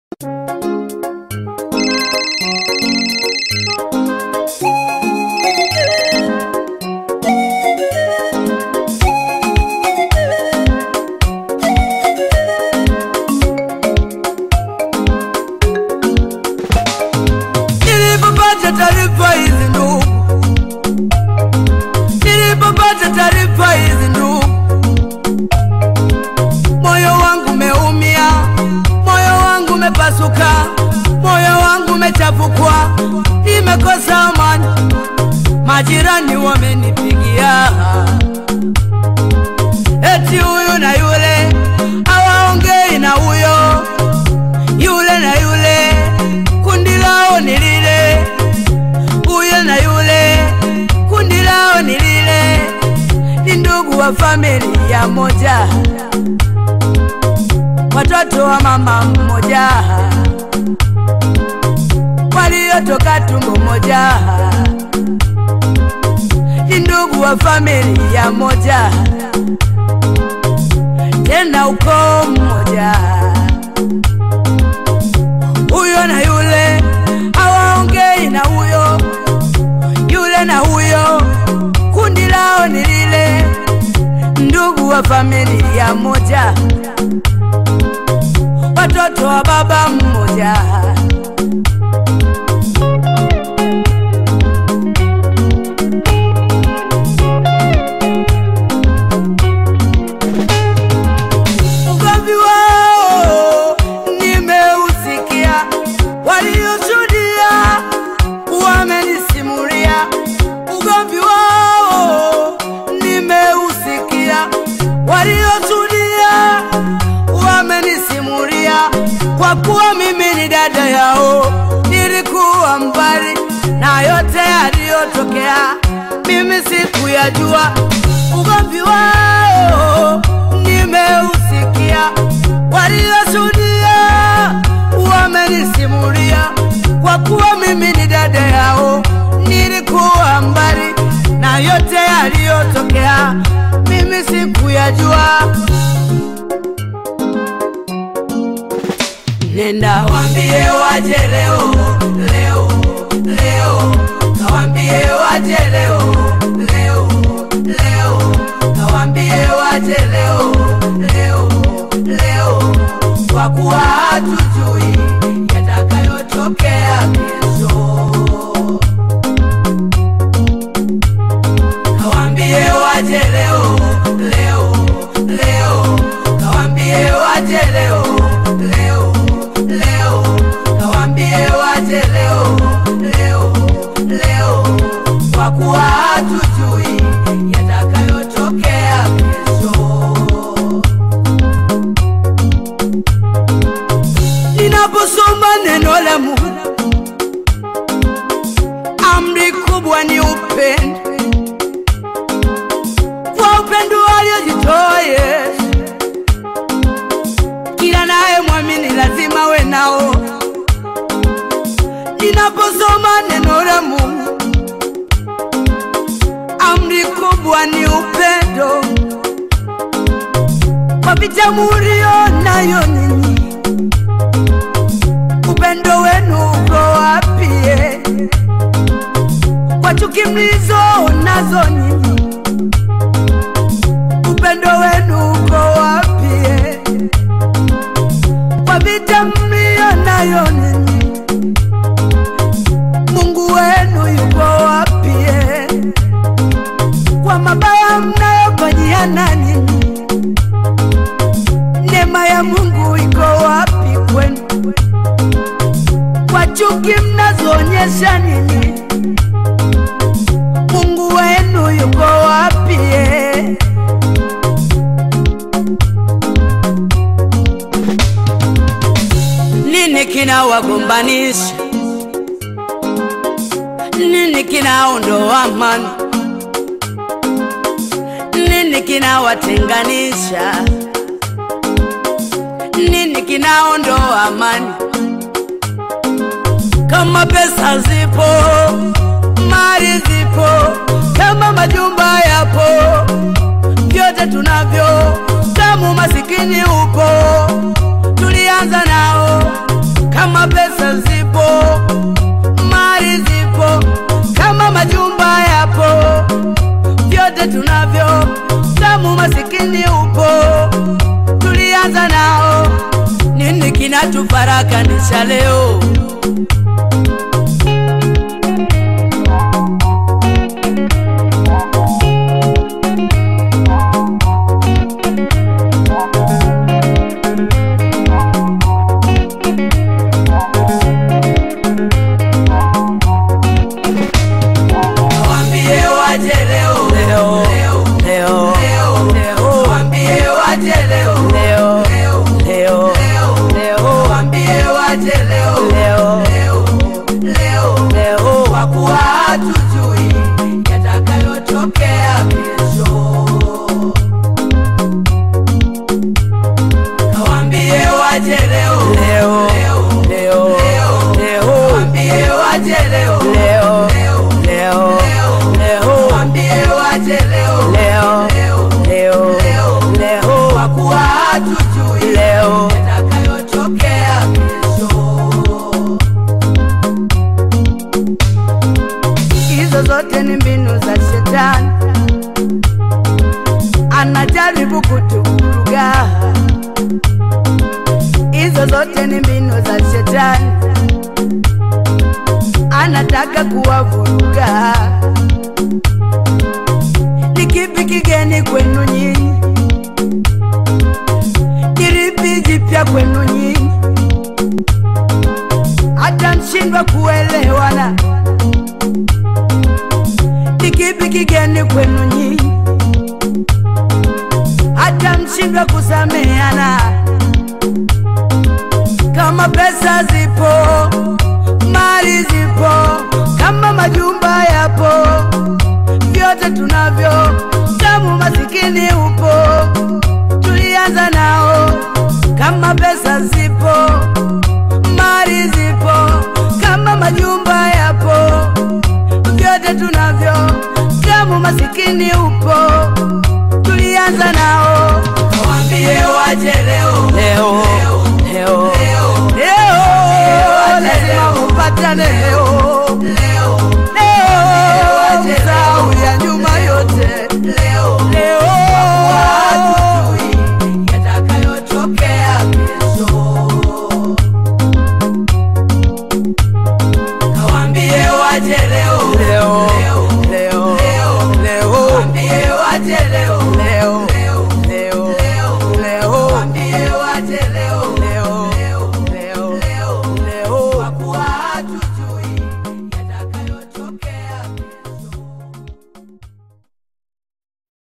Nilipopata taarifa hizi ndugu, moyo wangu umeumia, moyo wangu umepasuka, moyo wangu umechafukwa, nimekosa amani. Majirani wamenipigia eti huyu na yule hawaongei na huyo, yule na yule kundi lao ni lile, huyo na yule kundi lao ni lile. Ni ndugu wa familia moja, watoto wa mama mmoja, waliotoka tumbo moja. Ni ndugu wa familia moja, tena ukoo mmoja. Huyo na yule hawaongei na huyo, yule na huyo kundi lao ni lile. Ndugu wa familia moja, watoto wa baba mmoja. Ugomvi wao nimeusikia, walioshuhudia wamenisimulia. Ugomvi wao nimeusikia, walioshuhudia wamenisimulia. Kwa kuwa mimi ni dada yao, nilikuwa mbali na yote yaliyotokea, mimi sikuyajua. Ugomvi wao nimeusikia, walioshuhudia wamenisimulia. Kwa kuwa mimi ni dada yao, nilikuwa mbali na yote yaliyotokea, mimi sikuyajua. Nenda waambie waje leo, leo, leo. Kawaambie waje leo, leo, leo. Kawaambie waje leo, leo, leo. Kwa kuwa hatujui yatakayotokea kesho. Kawaambie waje leo, leo, leo. Kawaambie waje leo, leo, leo. Kawaambie waje leo, leo, leo. Kwa kuwa hatujui yatakayotokea kesho. Ninaposoma neno la Mungu, amri kubwa ni upendo. Kwa upendo aliojitoa Yesu, kila naye mwamini lazima we nao. Ninaposoma neno la Mungu, amri kubwa ni upendo. Kwa vita mlio nayo ninyi, upendo wenu uko wapi? Kwa chuki mlizo nazo ninyi, upendo wenu uko wapi? Kwa vita mlio nayo ninyi, Mungu wenu yuko wapi? Kwa mabaya mnayofanyana ninyi, neema ya Mungu iko wapi kwenu? Kwa chuki mnazoonyesha ninyi, Mungu wenu yuko wapi? Nini kinawagombanisha? Nini kinaondoa amani? Nini kinawatenganisha? Nini kinaondoa amani? Kama pesa zipo, mali zipo, kama majumba yapo, vyote tunavyo, kama masikini upo, tulianza nao anatufarakanisha leo. Zote ni mbinu za shetani, anajaribu kutuvuruga. Hizo zote ni mbinu za shetani, anataka kuwavuruga. Ni kipi kigeni kwenu nyinyi? Kipi jipya kwenu nyinyi? Hata mshindwa kuelewana. Kipi kigeni kwenu nyinyi? Hata mshindwa kusameheana. Kama pesa zipo, mali zipo, kama majumba yapo, vyote tunavyo, kama masikini upo, tulianza nao. Kama pesa zipo,